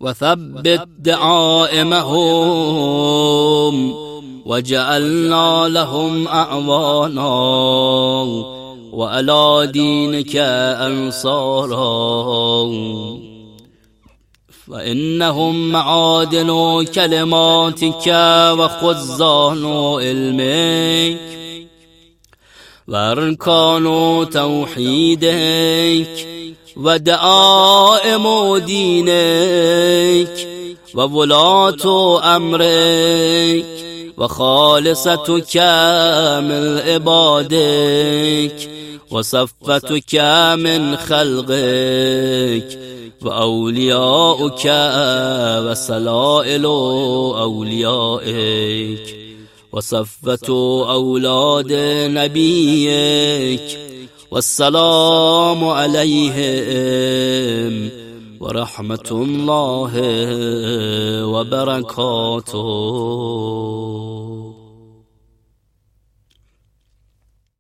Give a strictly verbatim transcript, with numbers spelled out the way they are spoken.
وثبت دعائمهم وجعلنا لهم أعوانا وعلى دينك أنصارا فإنهم معادن كلماتك وخزان علمك وأركان توحيدك ودعائم دينك وولاة أمرك وخالصتك من عبادك وصفتك من خلقك وأولياؤك وسلائل أوليائك وصفة أولاد نبيك والسلام عليهم ورحمة الله وبركاته.